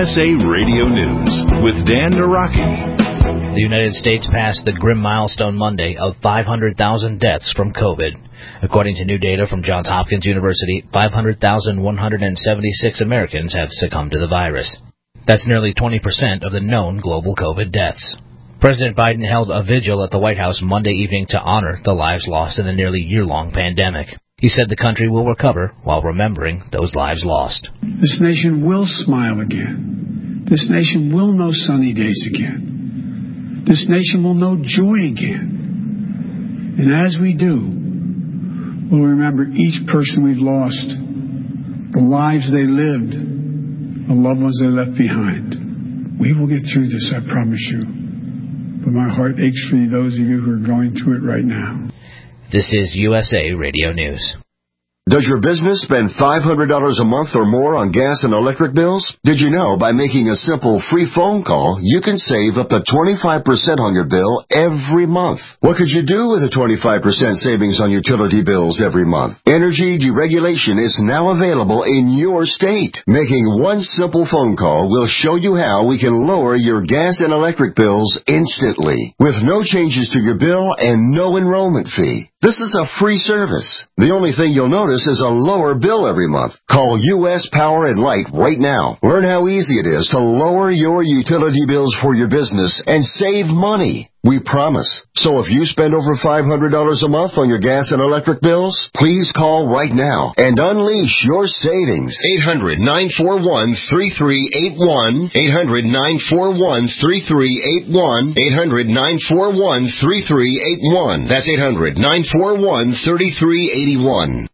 USA Radio News with Dan Naraki. The United States passed the grim milestone Monday of 500,000 deaths from COVID. According to new data from Johns Hopkins University, 500,176 Americans have succumbed to the virus. That's nearly 20% of the known global COVID deaths. President Biden held a vigil at the White House Monday evening to honor the lives lost in the nearly year-long pandemic. He said the country will recover while remembering those lives lost. This nation will smile again. This nation will know sunny days again. This nation will know joy again. And as we do, we'll remember each person we've lost, the lives they lived, the loved ones they left behind. We will get through this, I promise you. But my heart aches for those of you who are going through it right now. This is USA Radio News. Does your business spend $500 a month or more on gas and electric bills? Did you know by making a simple free phone call, you can save up to 25% on your bill every month? What could you do with a 25% savings on utility bills every month? Energy deregulation is now available in your state. Making one simple phone call will show you how we can lower your gas and electric bills instantly, with no changes to your bill and no enrollment fee. This is a free service. The only thing you'll notice is a lower bill every month. Call U.S. Power and Light right now. Learn how easy it is to lower your utility bills for your business and save money. We promise. So if you spend over $500 a month on your gas and electric bills, please call right now and unleash your savings. 800-941-3381. 800-941-3381. 800-941-3381. That's 800-941-3381.